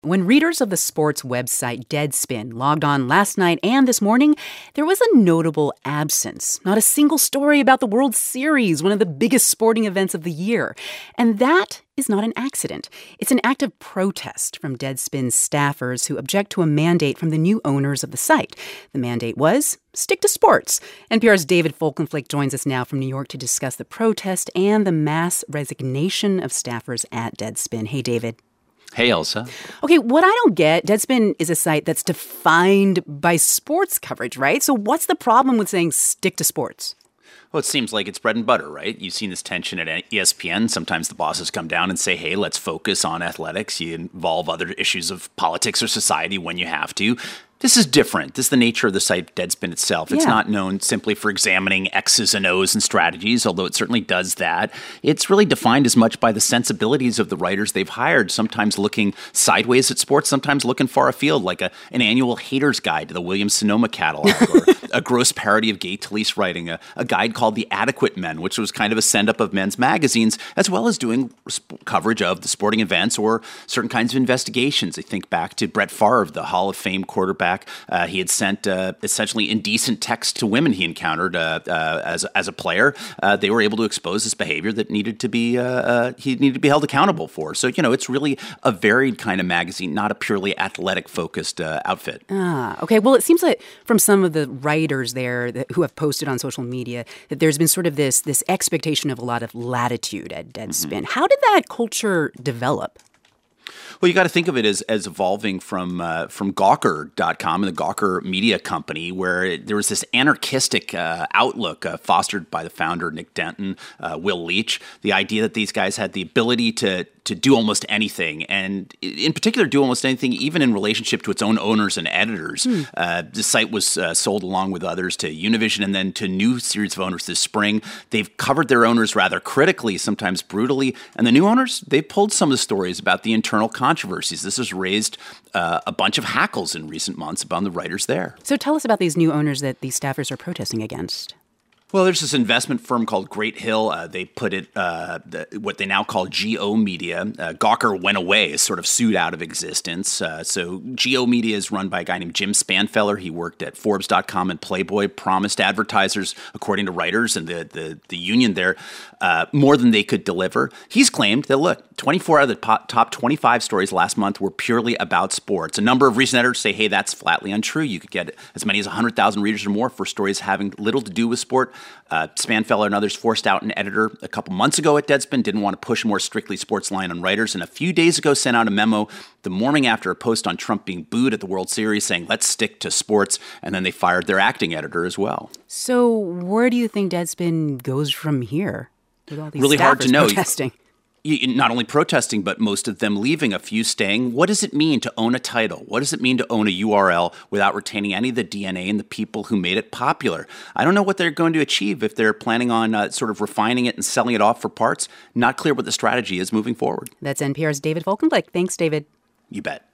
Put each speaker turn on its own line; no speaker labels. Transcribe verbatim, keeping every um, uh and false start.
When readers of the sports website Deadspin logged on last night and this morning, there was a notable absence. Not a single story about the World Series, one of the biggest sporting events of the year. And that is not an accident. It's an act of protest from Deadspin's staffers who object to a mandate from the new owners of the site. The mandate was stick to sports. N P R's David Folkenflik joins us now from New York to discuss the protest and the mass resignation of staffers at Deadspin. Hey, David.
Hey, Elsa.
Okay, what I don't get, Deadspin is a site that's defined by sports coverage, right? So what's the problem with saying stick to sports?
Well, it seems like it's bread and butter, right? You've seen this tension at E S P N. Sometimes the bosses come down and say, hey, let's focus on athletics. You involve other issues of politics or society when you have to. This is different. This is the nature of the site Deadspin itself. It's
yeah.
not known simply for examining X's and O's and strategies, although it certainly does that. It's really defined as much by the sensibilities of the writers they've hired, sometimes looking sideways at sports, sometimes looking far afield, like a, an annual hater's guide to the Williams-Sonoma catalog, or a gross parody of gay Talese writing, a, a guide called The Adequate Men, which was kind of a send-up of men's magazines, as well as doing sp- coverage of the sporting events or certain kinds of investigations. I think back to Brett Favre, the Hall of Fame quarterback. Uh, he had sent uh, essentially indecent texts to women he encountered uh, uh, as as a player. Uh, they were able to expose this behavior that needed to be uh, uh, he needed to be held accountable for. So you know, it's really a varied kind of magazine, not a purely athletic focused uh, outfit.
Ah, okay. Well, it seems like from some of the writers there that, who have posted on social media that there's been sort of this this expectation of a lot of latitude at Deadspin. Mm-hmm. How did that culture develop?
Well, you got to think of it as as evolving from uh, from Gawker dot com and the Gawker Media Company, where it, there was this anarchistic uh, outlook uh, fostered by the founder, Nick Denton, uh, Will Leach, the idea that these guys had the ability to to do almost anything, and in particular do almost anything, even in relationship to its own owners and editors. Mm. Uh, the site was uh, sold along with others to Univision and then to new series of owners this spring. They've covered their owners rather critically, sometimes brutally, and the new owners, they pulled some of the stories about the internal controversies. This has raised uh, a bunch of hackles in recent months about the writers there.
So tell us about these new owners that these staffers are protesting against.
Well, there's this investment firm called Great Hill. Uh, they put it, uh, the, what they now call G O Media. Uh, Gawker went away, is sort of sued out of existence. Uh, so G O Media is run by a guy named Jim Spanfeller. He worked at Forbes dot com and Playboy, promised advertisers, according to writers and the, the, the union there, uh, more than they could deliver. He's claimed that, look, twenty-four out of the po- top twenty-five stories last month were purely about sports. A number of recent editors say, hey, that's flatly untrue. You could get as many as one hundred thousand readers or more for stories having little to do with sport. Uh, Spanfeller and others forced out an editor a couple months ago at Deadspin, didn't want to push a more strictly sports line on writers, and a few days ago sent out a memo the morning after a post on Trump being booed at the World Series saying, let's stick to sports, and then they fired their acting editor as well.
So where do you think Deadspin goes from here with all these
really hard to know.
protesting?
Not only protesting, but most of them leaving, a few staying. What does it mean to own a title? What does it mean to own a U R L without retaining any of the D N A and the people who made it popular? I don't know what they're going to achieve if they're planning on uh, sort of refining it and selling it off for parts. Not clear what the strategy is moving forward.
That's N P R's David Folkenflik. Thanks, David.
You bet.